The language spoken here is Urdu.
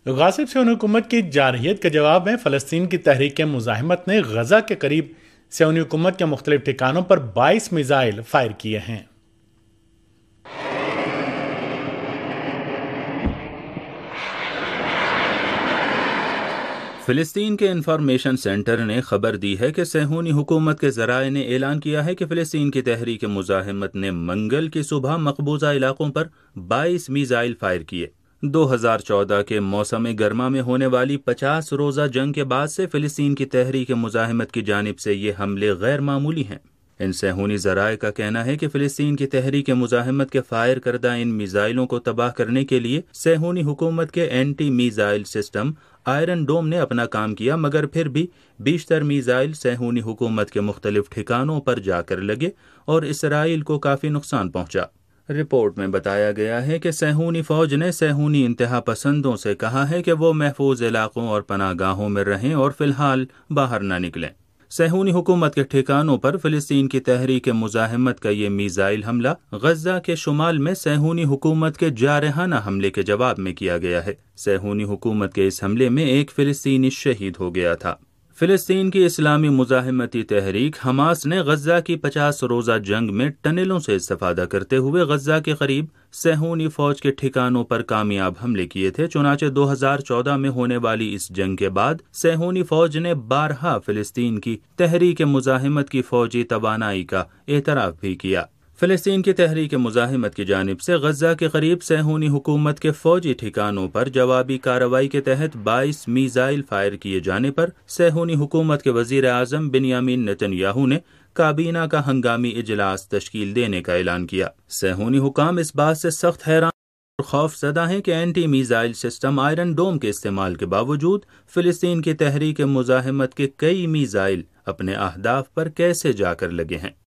غاصب صہیونی حکومت کی جارحیت کے جواب میں فلسطین کی تحریک مزاحمت نے غزہ کے قریب صہیونی حکومت کے مختلف ٹھکانوں پر 22 میزائل فائر کیے ہیں۔ فلسطین کے انفارمیشن سینٹر نے خبر دی ہے کہ صہیونی حکومت کے ذرائع نے اعلان کیا ہے کہ فلسطین کی تحریک مزاحمت نے منگل کی صبح مقبوضہ علاقوں پر 22 میزائل فائر کیے۔ 2014 کے موسم گرما میں ہونے والی 50 روزہ جنگ کے بعد سے فلسطین کی تحریک مزاحمت کی جانب سے یہ حملے غیر معمولی ہیں۔ ان صہیونی ذرائع کا کہنا ہے کہ فلسطین کی تحریک مزاحمت کے فائر کردہ ان میزائلوں کو تباہ کرنے کے لیے صہیونی حکومت کے anti missile system Iron Dome نے اپنا کام کیا، مگر پھر بھی بیشتر میزائل صہیونی حکومت کے مختلف ٹھکانوں پر جا کر لگے اور اسرائیل کو کافی نقصان پہنچا۔ رپورٹ میں بتایا گیا ہے کہ صہیونی فوج نے صہیونی انتہا پسندوں سے کہا ہے کہ وہ محفوظ علاقوں اور پناہ گاہوں میں رہیں اور فی الحال باہر نہ نکلیں۔ صہیونی حکومت کے ٹھکانوں پر فلسطین کی تحریک مزاحمت کا یہ میزائل حملہ غزہ کے شمال میں صہیونی حکومت کے جارحانہ حملے کے جواب میں کیا گیا ہے۔ صہیونی حکومت کے اس حملے میں ایک فلسطینی شہید ہو گیا تھا۔ فلسطین کی اسلامی مزاحمتی تحریک حماس نے غزہ کی 50 روزہ جنگ میں ٹنلوں سے استفادہ کرتے ہوئے غزہ کے قریب صہیونی فوج کے ٹھکانوں پر کامیاب حملے کیے تھے۔ چنانچہ 2014 میں ہونے والی اس جنگ کے بعد صہیونی فوج نے بارہا فلسطین کی تحریک مزاحمت کی فوجی توانائی کا اعتراف بھی کیا۔ فلسطین کی تحریک مزاحمت کی جانب سے غزہ کے قریب صہیونی حکومت کے فوجی ٹھکانوں پر جوابی کارروائی کے تحت 22 میزائل فائر کیے جانے پر صہیونی حکومت کے وزیر اعظم بنیامین نیتن یاہو نے کابینہ کا ہنگامی اجلاس تشکیل دینے کا اعلان کیا۔ صہیونی حکام اس بات سے سخت حیران اور خوف زدہ ہیں کہ anti missile system Iron Dome کے استعمال کے باوجود فلسطین کی تحریک مزاحمت کے کئی میزائل اپنے اہداف پر کیسے جا کر لگے ہیں۔